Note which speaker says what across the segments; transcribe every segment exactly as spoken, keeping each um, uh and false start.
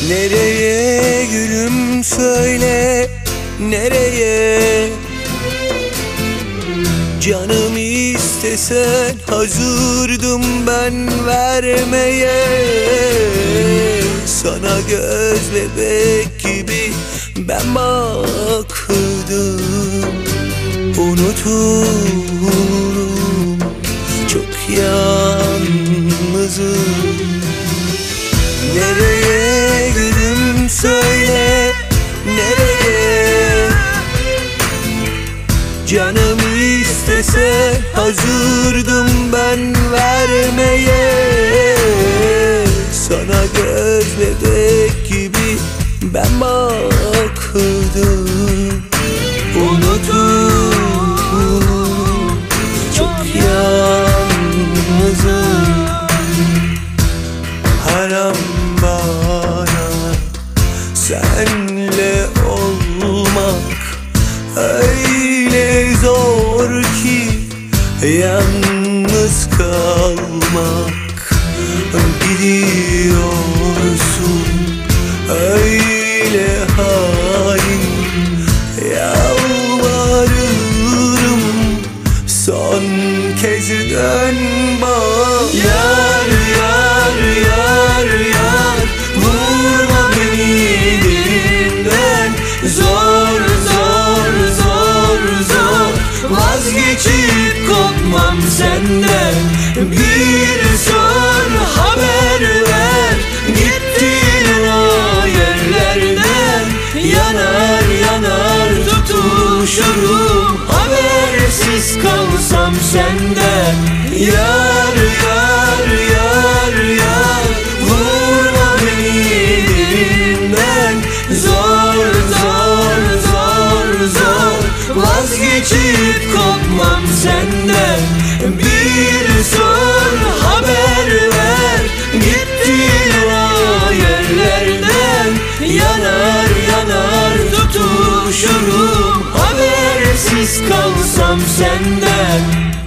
Speaker 1: Nereye gülüm söyle, nereye? Canım istesen hazırdım ben vermeye. Sana göz bebek gibi ben baktım. Unuturum, çok yalnızım. Nereye gülüm söyle, nereye? Canım istese hazırdım ben vermeye. Sana göz bebek gibi ben baktım. Unuturum, çok yalnızım. Her an bana senle olmak öyle zor ki, yalnız kalmak. Biliyorsun öyle hain. Yalvarırım son kez dön bana. Yar yar yar yar, vurma beni derinden. Zor zor zor zor vazgeçip kopmam senden. Bir sor haber ver, gittin o yerlerden. Yanar yanar tutuşurum, habersiz kalsam senden. Yar yar yar yar, vurma beni derinden. Zor zor zor zor vazgeçip kopmam senden. Bir sor haber ver, gittin o yerlerden. Yanar yanar tutuşurum, habersiz kalsam senden.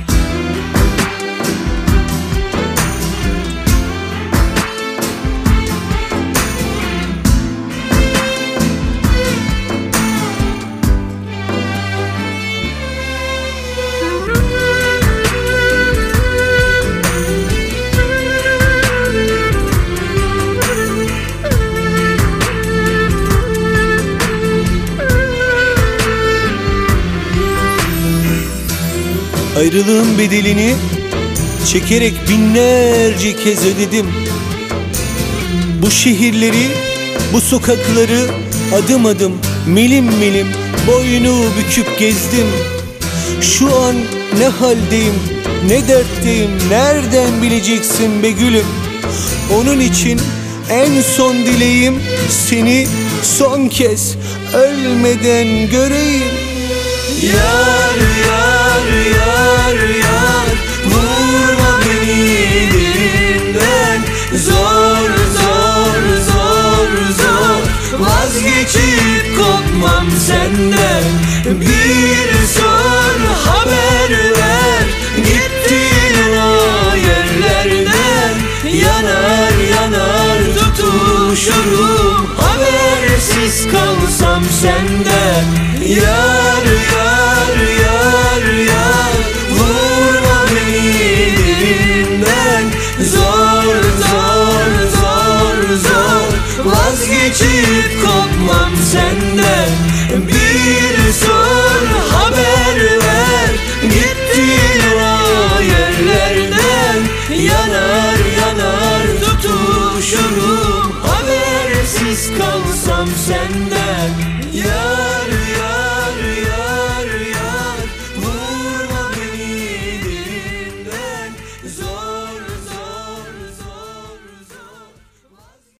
Speaker 1: Ayrılığın bedelini çekerek binlerce kez ödedim. Bu şehirleri, bu sokakları adım adım, milim milim boynu büküp gezdim. Şu an ne haldeyim, ne dertteyim, nereden bileceksin be gülüm? Onun için en son dileğim, seni son kez ölmeden göreyim. Yar yar yar yar, vurma beni derinden. Zor zor zor zor vazgeçip kopmam senden. Bir sor haber ver, gittin o yerlerden. Yanar yanar tutuşurum, habersiz kalsam senden. Yar yar yar yar, vurma beni derinden. Zor zor zor zor vazgeçip kopmam senden. Bir sor haber ver, gittin o yerlerden. Yanar yanar tutuşurum, habersiz kalsam senden.